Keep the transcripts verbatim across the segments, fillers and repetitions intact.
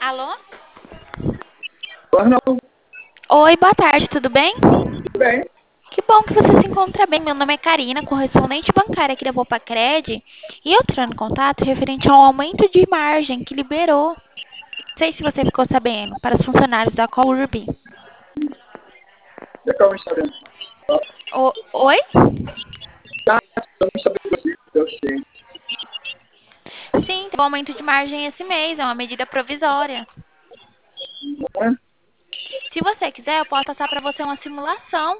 Alô? Pois não, Oi, boa tarde, tudo bem? tudo bem. Que bom que você se encontra bem. Meu nome é Karina, correspondente bancária aqui da Popacred. E eu entrando em contato referente ao aumento de margem que liberou. Não sei se você ficou sabendo, para os funcionários da Corby. Já estamos sabendo. O- Oi? Já estamos sabendo você, eu sei. Sim, teve um aumento de margem esse mês, é uma medida provisória. Não é? Se você quiser, eu posso passar para você uma simulação.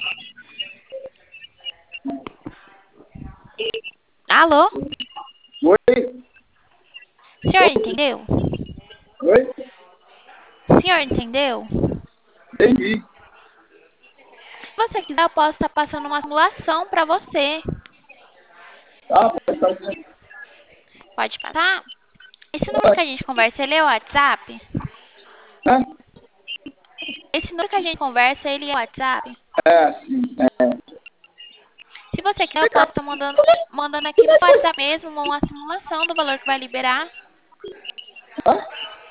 Alô? Oi, O senhor entendeu? oi, O senhor entendeu? entendi. Se você quiser, eu posso estar passando uma simulação para você. Tá, pode fazer. Pode passar? Esse número que Pode. a gente conversa, ele é o WhatsApp? Né? Esse número que a gente conversa, ele é o WhatsApp? É, sim. É. Se você quer, eu posso estar mandando, mandando aqui no WhatsApp mesmo uma simulação do valor que vai liberar. Hã?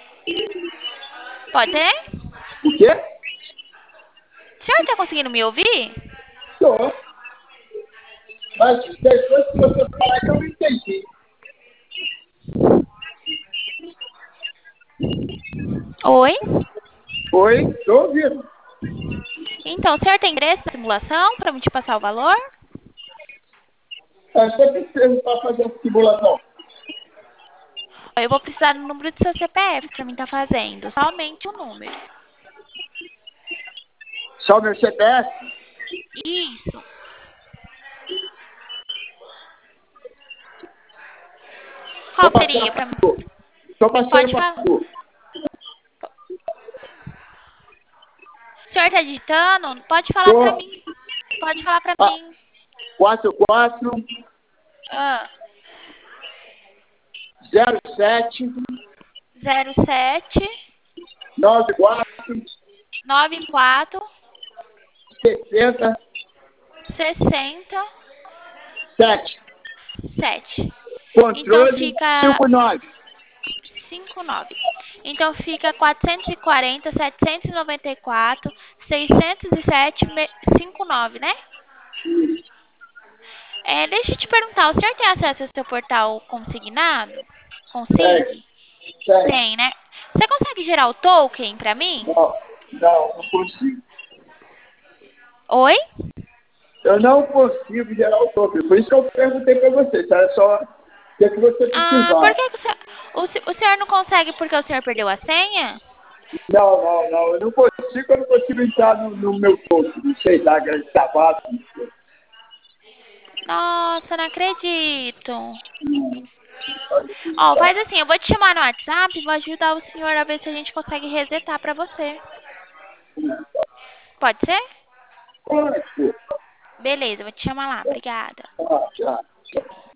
Pode ser? O quê? O senhor está conseguindo me ouvir? Tô. Mas depois que você falar que eu não entendi. Oi? Oi, tô ouvindo. Então, o senhor tem interesse na simulação para me te passar o valor? É, você precisa para fazer a simulação. Eu vou precisar do número do seu C P F para mim estar fazendo. Somente o número. Só o meu C P F? Isso. Tô Qual passando seria para para mim? tu. Tô passando Pode para falar. tu. O senhor está digitando? Pode falar para Tô. mim. Pode falar para Ah, mim. quatro quatro Ah, zero sete zero sete nove quatro nove quatro sessenta sessenta sete. sete. Então Controle fica cinco nove. cinco nove. Então fica quatrocentos e quarenta, setecentos e noventa e quatro, seiscentos e sete, me- cinquenta e nove, né? É, deixa eu te perguntar, o senhor tem acesso ao seu portal consignado? Tem, Consig? tem. Tem, né? Você consegue gerar o token pra mim? Não, não, não consigo. Oi? Eu não consigo gerar o token. Por isso que eu perguntei para você. Se era só o que, é que você Ah, por precisava. que, que o, senhor, o, se- o senhor não consegue porque o senhor perdeu a senha? Não, não, não. Eu não consigo, eu não consigo entrar no, no meu token. Não sei lá, grande trabalho. Nossa, não acredito. Ó, faz assim, eu vou te chamar no WhatsApp e vou ajudar o senhor a ver se a gente consegue resetar pra você. Pode ser? Pode. Beleza, eu vou te chamar lá. Obrigada. Ah, já.